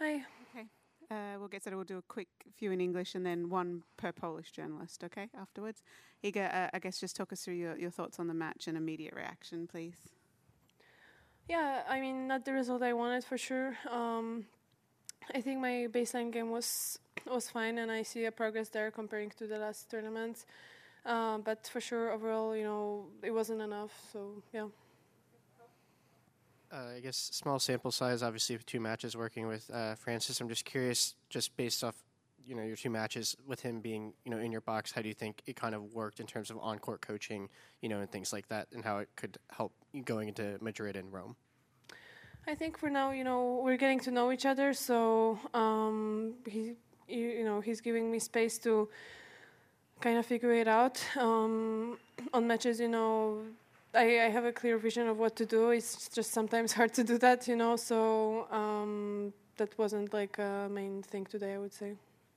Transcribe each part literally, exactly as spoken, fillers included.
Hi. Okay. Uh, we'll get started. We'll do a quick few in English and then one per Polish journalist, okay, afterwards. Iga, uh, I guess just talk us through your, your thoughts on the match and immediate reaction, please. Yeah, I mean, not the result I wanted for sure. Um, I think my baseline game was was fine, and I see a progress there comparing to the last tournaments. Um, but for sure, overall, you know, it wasn't enough. So yeah. Uh, I guess small sample size, obviously, with two matches working with uh, Francis. I'm just curious, just based off, you know, your two matches with him being, you know, in your box, how do you think it kind of worked in terms of on-court coaching, you know, and things like that, and how it could help you going into Madrid and Rome? I think for now, you know, we're getting to know each other, so um, he, you, you know, he's giving me space to kind of figure it out. Um, on matches, you know, I, I have a clear vision of what to do. It's just sometimes hard to do that, you know, so um, that wasn't like a main thing today, I would say.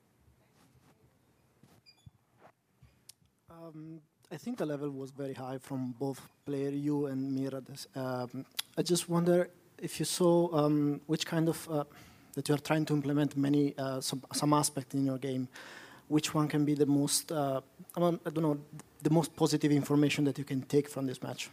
Um, I think the level was very high from both player, you and Mira. Um, I just wonder if you saw um, which kind of, uh, that you are trying to implement many, uh, some, some aspect in your game, which one can be the most, uh, I don't know, the most positive information that you can take from this match?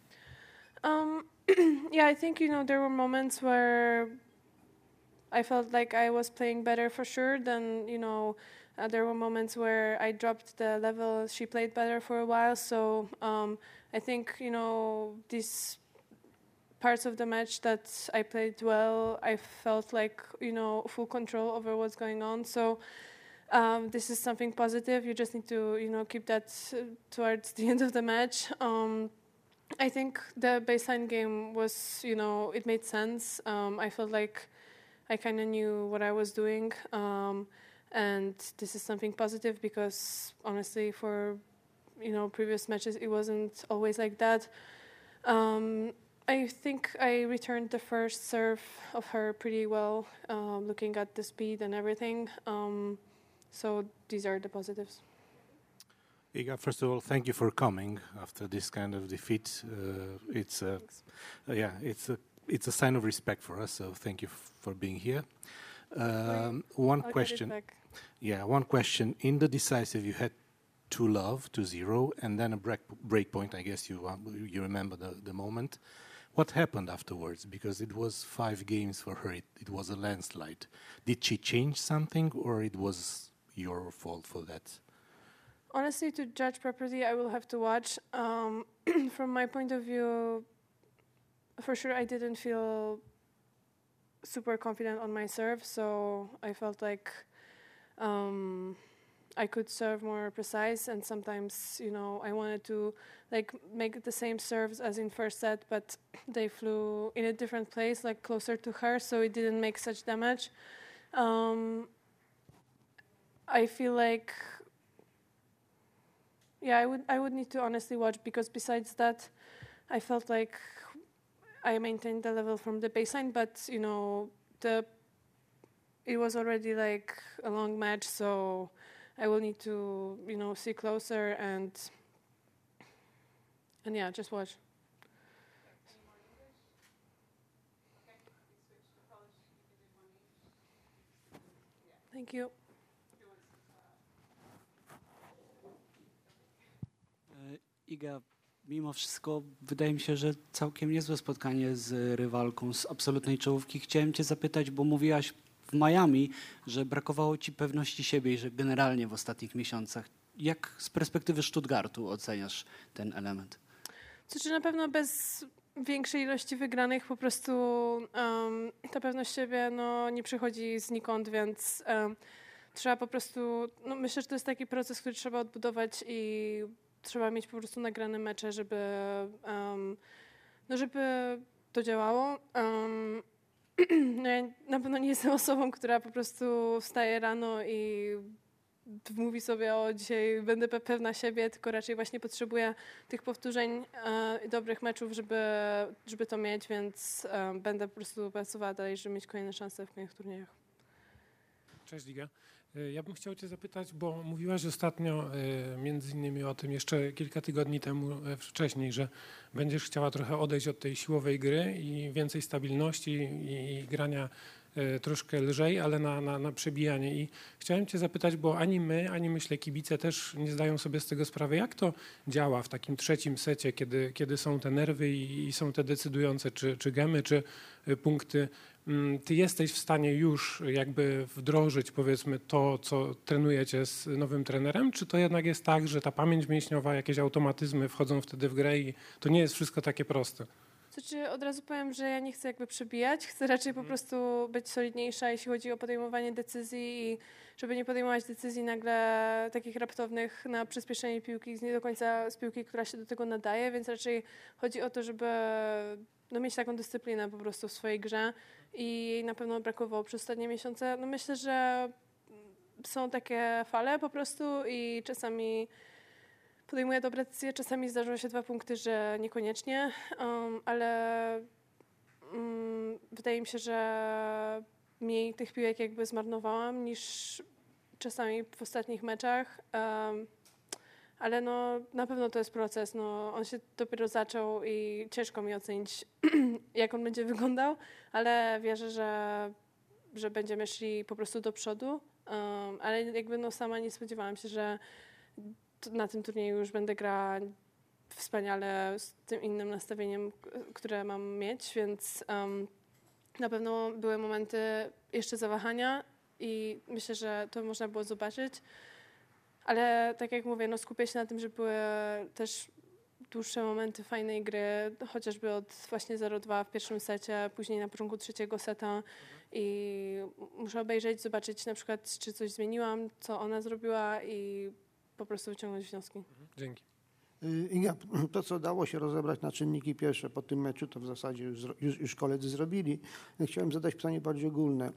Um, yeah, I think, you know, there were moments where I felt like I was playing better for sure. Then, you know, uh, there were moments where I dropped the level. She played better for a while. So um, I think, you know, these parts of the match that I played well, I felt like, you know, full control over what's going on. So um, this is something positive. You just need to, you know, keep that uh, towards the end of the match. Um, I think the baseline game was, you know, it made sense. Um, I felt like I kind of knew what I was doing. Um, and this is something positive because, honestly, for, you know, previous matches, it wasn't always like that. Um, I think I returned the first serve of her pretty well, um, looking at the speed and everything. Um, so these are the positives. Iga, first of all, thank you for coming after this kind of defeat. Uh, it's a, uh, yeah, it's a it's a sign of respect for us. So thank you f- for being here. Um, one I'll question. Yeah, one question. In the decisive, you had two love, two zero, and then a break break point. I guess you uh, you remember the, the moment. What happened afterwards? Because it was five games for her. It, it was a landslide. Did she change something, or it was your fault for that? Honestly, to judge properly, I will have to watch. Um, from my point of view, for sure, I didn't feel super confident on my serve, so I felt like um, I could serve more precise, and sometimes, you know, I wanted to like make the same serves as in first set, but they flew in a different place, like closer to her, so it didn't make such damage. Um, I feel like Yeah, I would I would need to honestly watch, because besides that, I felt like I maintained the level from the baseline, but you know, the it was already like a long match, so I will need to, you know, see closer and and yeah, just watch. Thank you. Iga, mimo wszystko wydaje mi się, że całkiem niezłe spotkanie z rywalką z absolutnej czołówki. Chciałem cię zapytać, bo mówiłaś w Miami, że brakowało ci pewności siebie i że generalnie w ostatnich miesiącach. Jak z perspektywy Stuttgartu oceniasz ten element? Znaczy, na pewno bez większej ilości wygranych po prostu um, ta pewność siebie no, nie przychodzi znikąd, więc um, trzeba po prostu, no, myślę, że to jest taki proces, który trzeba odbudować i trzeba mieć po prostu nagrane mecze, żeby, um, no, żeby to działało. Um, no, ja na pewno nie jestem osobą, która po prostu wstaje rano i mówi sobie, o dzisiaj będę pewna siebie, tylko raczej właśnie potrzebuję tych powtórzeń i e, dobrych meczów, żeby, żeby to mieć, więc e, będę po prostu pracowała dalej, żeby mieć kolejne szanse w kolejnych turniejach. Cześć Iga. Ja bym chciał cię zapytać, bo mówiłaś ostatnio e, między innymi o tym jeszcze kilka tygodni temu e, wcześniej, że będziesz chciała trochę odejść od tej siłowej gry i więcej stabilności i, i grania e, troszkę lżej, ale na, na, na przebijanie. I chciałem cię zapytać, bo ani my, ani myślę kibice też nie zdają sobie z tego sprawy, jak to działa w takim trzecim secie, kiedy, kiedy są te nerwy i, i są te decydujące, czy, czy gemy, czy y, punkty. Ty jesteś w stanie już jakby wdrożyć, powiedzmy, to, co trenujecie z nowym trenerem, czy to jednak jest tak, że ta pamięć mięśniowa, jakieś automatyzmy wchodzą wtedy w grę i to nie jest wszystko takie proste? Znaczy, od razu powiem, że ja nie chcę jakby przebijać, chcę raczej po prostu być solidniejsza, jeśli chodzi o podejmowanie decyzji i żeby nie podejmować decyzji nagle takich raptownych na przyspieszenie piłki, nie do końca z piłki, która się do tego nadaje, więc raczej chodzi o to, żeby no, mieć taką dyscyplinę po prostu w swojej grze i jej na pewno brakowało przez ostatnie miesiące. No myślę, że są takie fale po prostu i czasami podejmuję dobre decyzje, czasami zdarzyły się dwa punkty, że niekoniecznie, um, ale um, wydaje mi się, że mniej tych piłek jakby zmarnowałam niż czasami w ostatnich meczach, um, ale no na pewno to jest proces, no on się dopiero zaczął i ciężko mi ocenić, jak on będzie wyglądał, ale wierzę, że, że będziemy szli po prostu do przodu, um, ale jakby no sama nie spodziewałam się, że na tym turnieju już będę grała wspaniale z tym innym nastawieniem, które mam mieć, więc um, na pewno były momenty jeszcze zawahania i myślę, że to można było zobaczyć, ale tak jak mówię, no skupię się na tym, że były też dłuższe momenty fajnej gry, chociażby od właśnie zero dwa w pierwszym secie, później na początku trzeciego seta i muszę obejrzeć, zobaczyć na przykład, czy coś zmieniłam, co ona zrobiła i po prostu wyciągnąć wnioski. Dzięki. Iga, to co dało się rozebrać na czynniki pierwsze po tym meczu, to w zasadzie już, już, już koledzy zrobili. Chciałem zadać pytanie bardziej ogólne.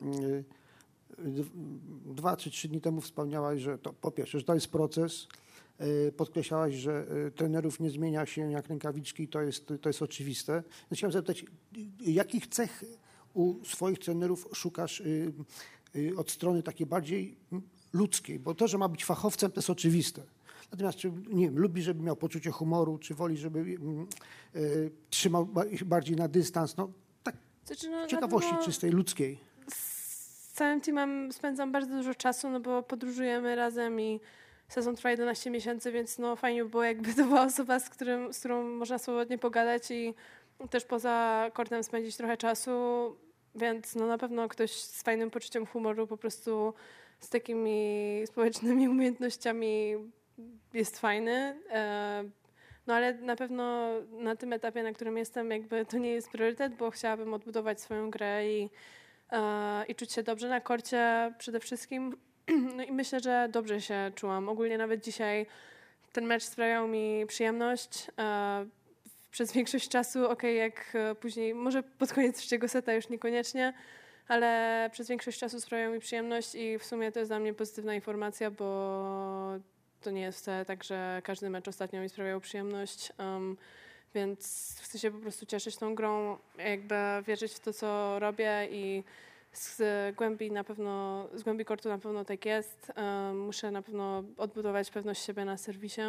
Dwa czy trzy dni temu wspomniałaś, że to po pierwsze, że to jest proces. Podkreślałaś, że trenerów nie zmienia się jak rękawiczki, to jest, to jest oczywiste. Chciałem zapytać, jakich cech u swoich trenerów szukasz od strony takiej bardziej ludzkiej? Bo to, że ma być fachowcem, to jest oczywiste. Natomiast czy, nie wiem, lubi, żeby miał poczucie humoru, czy woli, żeby y, trzymał bardziej na dystans? No tak, znaczy, no, ciekawości no, czystej, ludzkiej. Z całym teamem spędzam bardzo dużo czasu, no bo podróżujemy razem i sezon trwa jedenaście miesięcy, więc no fajnie by było, jakby to była osoba, z, którym, z którą można swobodnie pogadać i też poza kortem spędzić trochę czasu, więc no na pewno ktoś z fajnym poczuciem humoru, po prostu z takimi społecznymi umiejętnościami jest fajny. No ale na pewno na tym etapie, na którym jestem, jakby to nie jest priorytet, bo chciałabym odbudować swoją grę i, i czuć się dobrze na korcie przede wszystkim. No i myślę, że dobrze się czułam. Ogólnie nawet dzisiaj ten mecz sprawiał mi przyjemność. Przez większość czasu, okej, okay, jak później, może pod koniec trzeciego seta już niekoniecznie, ale przez większość czasu sprawiał mi przyjemność i w sumie to jest dla mnie pozytywna informacja, bo to nie jest wcale tak, że każdy mecz ostatnio mi sprawiał przyjemność, um, więc chcę się po prostu cieszyć tą grą, jakby wierzyć w to, co robię i z głębi na pewno, z głębi kortu na pewno tak jest. Um, muszę na pewno odbudować pewność siebie na serwisie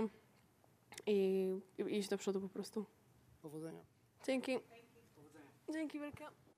i, i iść do przodu po prostu. Powodzenia. Dzięki. Dzięki wielkie.